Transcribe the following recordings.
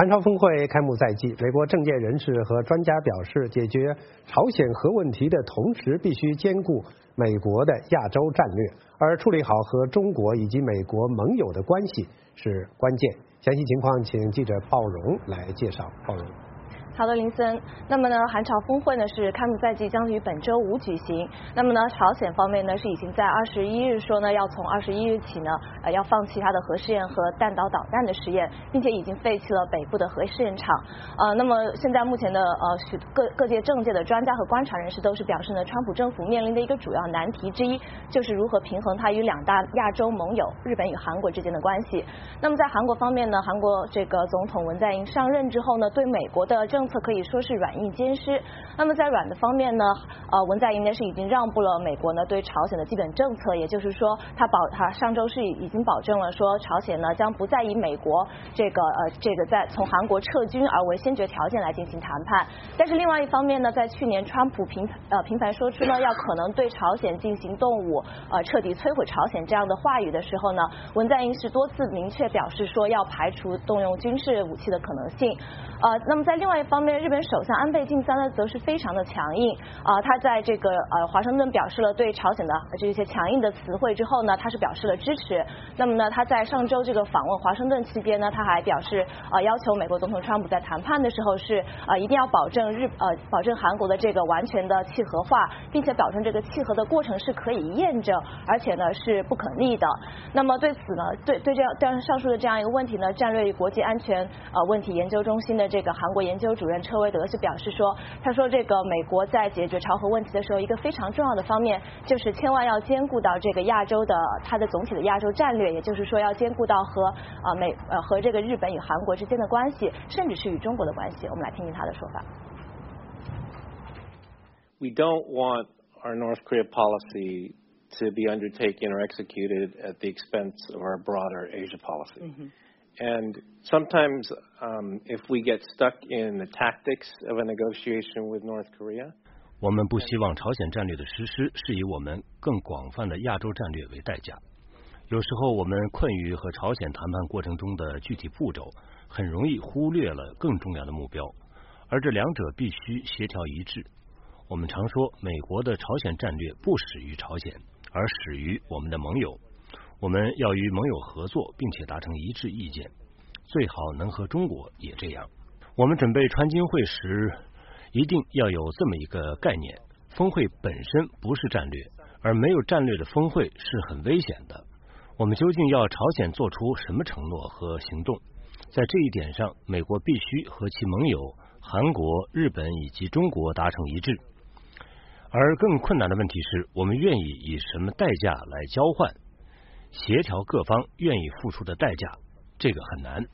韩朝峰会开幕在即，美国政界人士和专家表示，解决朝鲜核问题的同时，必须兼顾美国的亚洲战略，而处理好和中国以及美国盟友的关系是关键。详细情况，请记者鲍荣来介绍。鲍荣。 好的，林森。那么呢，韩朝峰会呢是开幕在即，将于本周五举行。那么呢，朝鲜方面呢是已经在21日说呢，要从21日起呢，要放弃它的核试验和弹道导弹的实验，并且已经废弃了北部的核试验场。那么现在目前的各界政界的专家和观察人士都是表示呢，川普政府面临的一个主要难题之一，就是如何平衡它与两大亚洲盟友日本与韩国之间的关系。那么在韩国方面呢，韩国这个总统文在寅上任之后呢，对美国的政策可以说是软硬兼施。那么在软的方面呢，文在寅呢是已经让步了美国呢对朝鲜的基本政策，也就是说他上周是已经保证了说朝鲜呢将不再以美国这个在从韩国撤军而为先决条件来进行谈判。但是另外一方面呢，在去年川普频繁说出呢要可能对朝鲜进行动武彻底摧毁朝鲜这样的话语的时候呢，文在寅是多次明确表示说要排除动用军事武器的可能性。那么在另外一方面，日本首相安倍晋三呢则是非常的强硬他在这个华盛顿表示了对朝鲜的这些强硬的词汇之后呢，他是表示了支持。那么呢，他在上周这个访问华盛顿期间呢，他还表示要求美国总统川普在谈判的时候是一定要保证韩国的这个完全的契合化，并且保证这个契合的过程是可以验证，而且呢是不可逆的。那么对此呢，对上述的这样一个问题呢，战略与国际安全问题研究中心的这个韩国研究主任车维德是表示说，他说这个美国在解决朝核问题的时候，一个非常重要的方面就是千万要兼顾到这个亚洲的它的总体的亚洲战略，也就是说要兼顾到和这个日本与韩国之间的关系，甚至是与中国的关系。我们来听听他的说法。 We don't want our North Korea policy to be undertaken or executed at the expense of our broader Asia policy. And sometimes, if we get stuck in the tactics of a negotiation with North Korea, 我们不希望朝鲜战略的实施是以我们更广泛的亚洲战略为代价。有时候我们困于和朝鲜谈判过程中的具体步骤，很容易忽略了更重要的目标，而这两者必须协调一致。我们常说，美国的朝鲜战略不始于朝鲜，而始于我们的盟友。我们要与盟友合作，并且达成一致意见，最好能和中国也这样。我们准备川金会时，一定要有这么一个概念：峰会本身不是战略，而没有战略的峰会是很危险的。我们究竟要朝鲜做出什么承诺和行动？在这一点上，美国必须和其盟友韩国、日本以及中国达成一致。而更困难的问题是，我们愿意以什么代价来交换？协调各方愿意付出的代价，这个很难。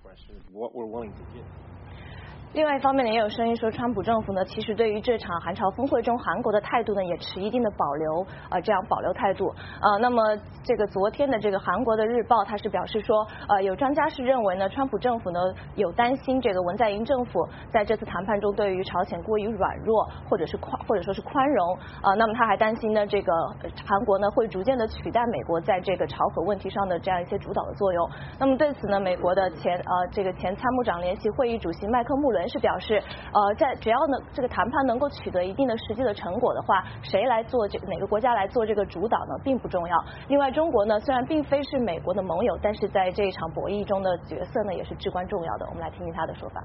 另外一方面呢，也有声音说，川普政府呢，其实对于这场韩朝峰会中韩国的态度呢，也持一定的保留这样保留态度。那么这个昨天的这个韩国的日报，它是表示说，有专家是认为呢，川普政府呢有担心这个文在寅政府在这次谈判中对于朝鲜过于软弱，或者说是宽容。那么他还担心呢，这个韩国呢会逐渐的取代美国在这个朝核问题上的这样一些主导的作用。那么对此呢，美国的前参谋长联席会议主席麦克穆伦是表示，只要呢这个谈判能够取得一定的实际的成果的话，谁来做哪个国家来做这个主导呢，并不重要。另外，中国呢虽然并非是美国的盟友，但是在这一场博弈中的角色呢也是至关重要的。我们来听听他的说法。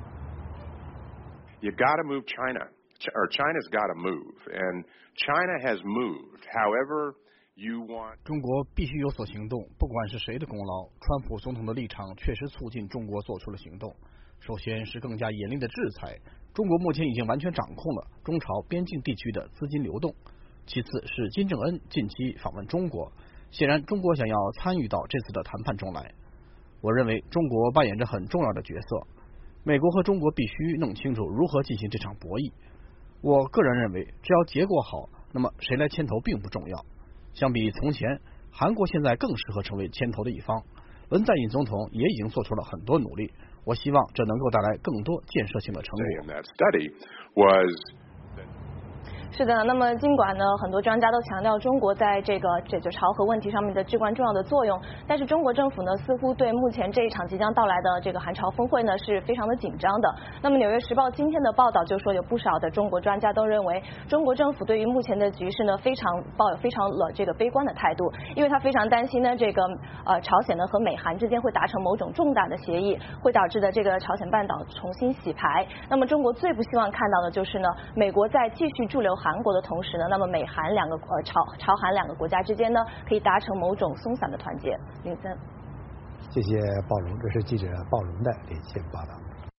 You gotta move China, or China's gotta move, and China has moved. However, you want. 中国必须有所行动，不管是谁的功劳，川普总统的立场确实促进中国做出了行动。首先是更加严厉的制裁，中国目前已经完全掌控了中朝边境地区的资金流动。其次是金正恩近期访问中国，显然中国想要参与到这次的谈判中来。我认为中国扮演着很重要的角色，美国和中国必须弄清楚如何进行这场博弈。我个人认为，只要结果好，那么谁来牵头并不重要。相比从前，韩国现在更适合成为牵头的一方。文在寅总统也已经做出了很多努力，我希望这能够带来更多建设性的成果。 是的，那么尽管呢，很多专家都强调中国在这就朝核问题上面的至关重要的作用，但是中国政府呢，似乎对目前这一场即将到来的这个韩朝峰会呢，是非常的紧张的。那么《纽约时报》今天的报道就说，有不少的中国专家都认为，中国政府对于目前的局势呢，抱有非常悲观的态度，因为他非常担心呢，朝鲜呢和美韩之间会达成某种重大的协议，会导致的这个朝鲜半岛重新洗牌。那么中国最不希望看到的就是呢，美国在继续驻留韩国的同时呢，那么美韩朝韩两个国家之间呢，可以达成某种松散的团结。林森， 谢谢鲍荣，这是记者鲍荣的连线报道。